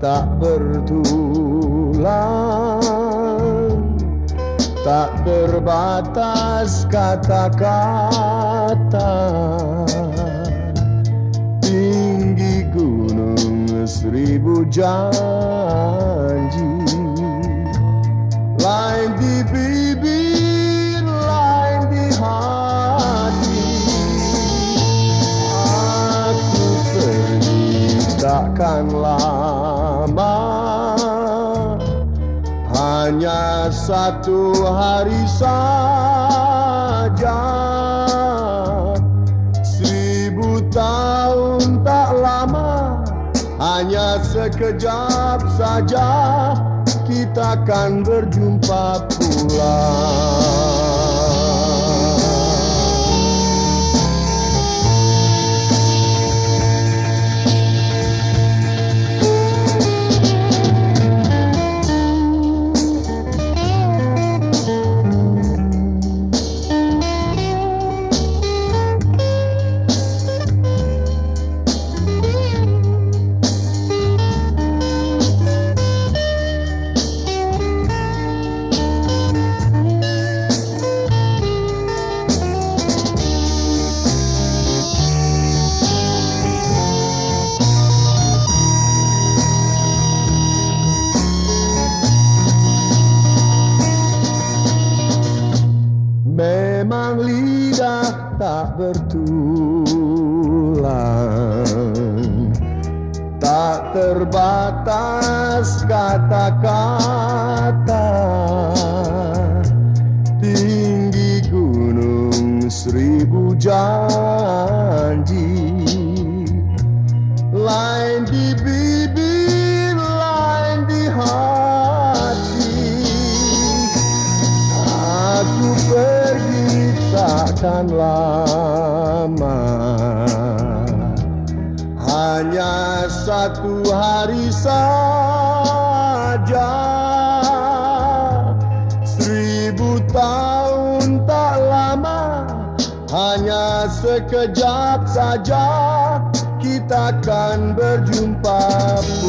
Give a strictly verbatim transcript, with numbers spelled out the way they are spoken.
tak bertulang, tak terbatas kata-kata. Tinggi gunung seribu janji, lain di bibir, lain di hati. Aku pergi takkan lama, hanya satu hari saja. Seribu tahun tak lama, hanya sekejap saja kita akan berjumpa pula. Memang lidah tak bertulang, tak terbatas kata-kata. Tinggi gunung seribu janji, lain di bibir, lain di hati. Aku pergi takkan lama, hanya satu hari saja. Seribu tahun tak lama, hanya sekejap saja kita akan berjumpa.